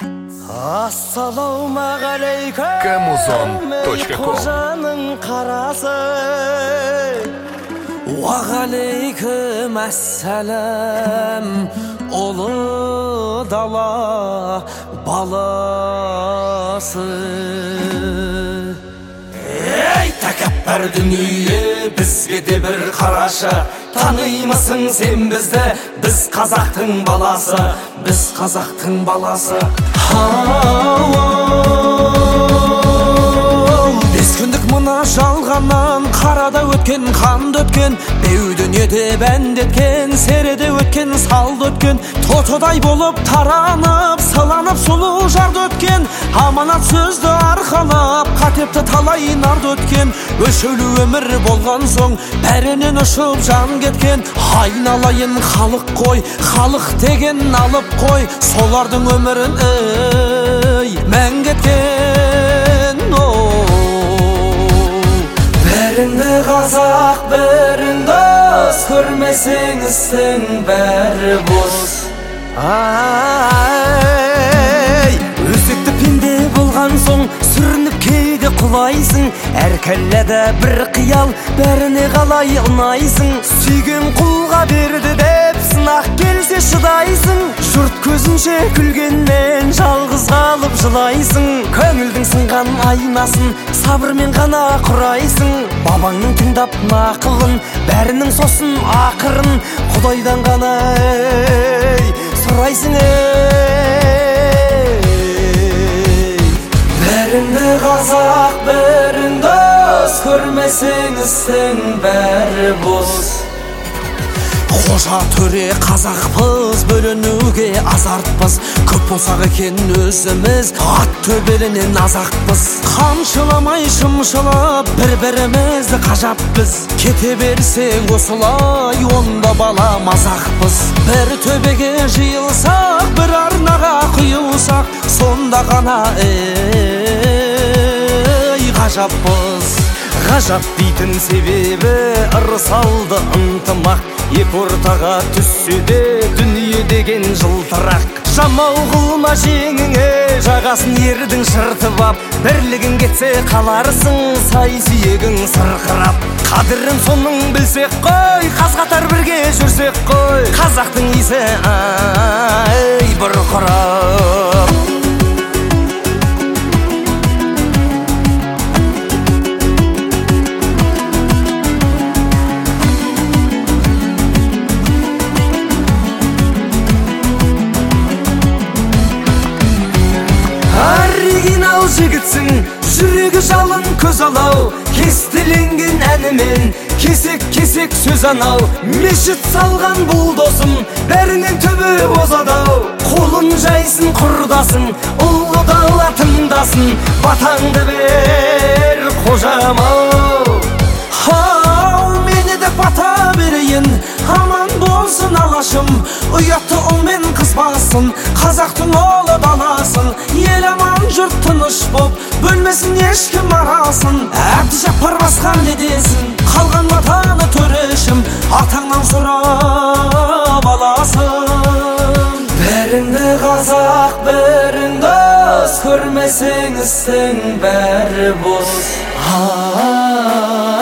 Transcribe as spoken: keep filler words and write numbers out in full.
Ассалаумағалейкум камузон точка ком қожаның қарасы. Уағалейкум ассалам ұлы дала баласы. Ей тәкәппар дүние, бізге де бір қарашы. Танымысың сен бізді, біз қазақтың баласы, біз қазақтың баласы. Бес күндік мына жалғаннан қарада өткен, қанды өткен, беу дүниеде бәндеткен, середе өткен, салды өткен, тотыдай болып таранып, сыланып сұлу жарды өткен, аманат сөзді арқалап, қатепті талай нарды өткен, өшеулі өмір болған соң бәрінен ұшып жан кеткен. Айналайын халық қой, халық деген алып қой, солардың өмірін ей мән кеткен. Бәріңді қазақ, бәріңді дос, көрмесең істің бәрі бос. Ай, өзекті пенде болған соң сүрініп кейде құлайсың, әр кәлләді бір қиял, бәріне қалай ұнайсың. Сүйген құлға берді деп сынақ келсе шыдайсың, жұрт көзінше күлгеннен жалғыз қалып жылайсың. Көңілдің сынған айнасын сабырмен ғана құрайсың, бабаңның тыңдап нақылын, бәрінің сосын ақырын құдайдан ғана ей сұрайсың. Бәріңді қазақ, бәріңді дос, көрмесең істің бәрі бос. Қожа төре қазақпыз, бөлінуге азартпыз, көп болсақ екен өзіміз ат төбелінен азақпыз. Қамшыламай шымшылап бір-бірімізді қажаппыз, кете берсек осылай онда бала мазақпыз. Бір төбеге жиылсақ, бір арнаға құйылсақ, сонда ғана ей ғажаппыз. Ғажап дейтін себебі ырысалды ынтымақ, екі ортаға түссе де дүние деген жылтырақ. Жамау қылма жеңіңе жағасын ердің шыртып ап, бірлігін кетсе қаларсың сай сүйегің сырқырап. Қадірін соның білсек қой, қаз-қатар бірге жүрсек қой, қазақтың исі ай бұрқырап. Оригинал жігітсің, жүрегі жалын көз алау, кестеленген әнімен кесек-кесек сөз анау. Мешіт салған бұл досым, бәрінен түбі озадау, қолын жайсын құрдасың, ұлы дала тыңдасын, батаңды бер қожам-ау. Ау, мені де бата берейін, аман болсын алашым, ұятты ұлмен қызбасын, қазақтың олы даласын, ел аман жұрт тыныш боп, бөлмесін ешкім арасын. Әбдіжаппар басқан не десін, қалған ватаны төрешім, атаңнан сұрап аласың. Бәріңді қазақ, бәріңді дос, көрмесең істің бәрі бос.